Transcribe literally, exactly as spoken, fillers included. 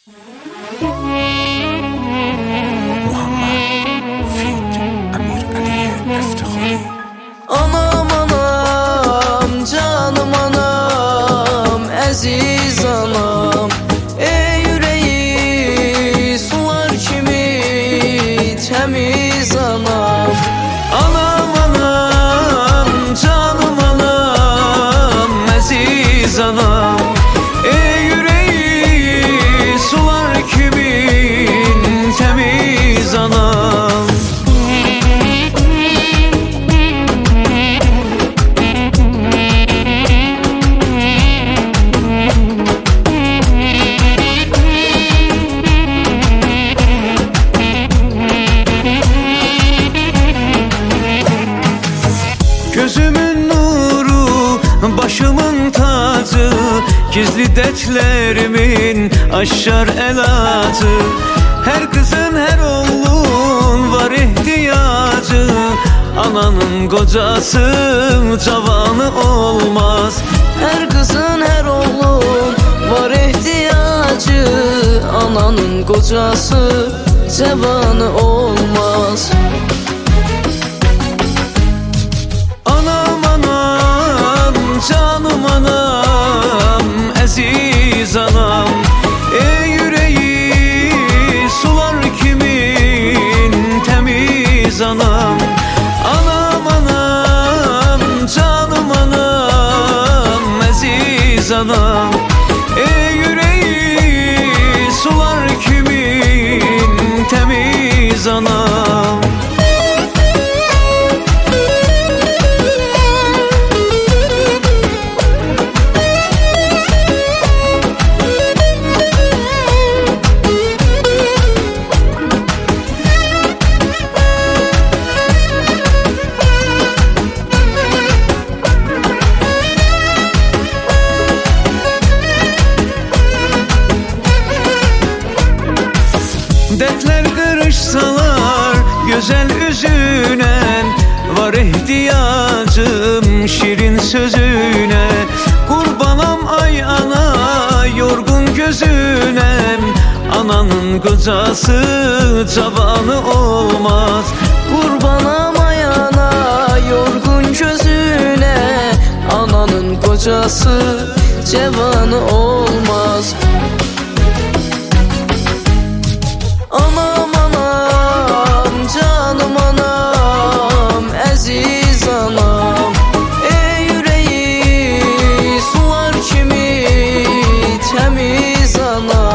Anam anam, canım anam, əziz anam, ey yüreği sular kimi temiz anam. Anam anam, canım anam, əziz anam, ey yüreği sular kimi temiz anam. Gözümün nuru, başımın tacı, gizli dertlerimin aşar elacı. Her kızın her oğlun var ihtiyacı, ananın kocası cavanı olmaz. Her kızın her oğlun var ihtiyacı, ananın kocası cavanı olmaz. Canım anam, əziz anam, ey yüreği sular kimin temiz anam. Anam anam, canım anam, əziz anam, ey yüreği sular kimin temiz anam. Dertler kırışsalar güzel üzüne, var ihtiyacım şirin sözüne. Kurbanam ay ana yorgun gözüne, ananın kocası cavanı olmaz. Kurbanam ay ana yorgun gözüne, ananın kocası cavanı olmaz. Anam anam, canım anam, əziz anam, ey yüreği sular kimi temiz anam.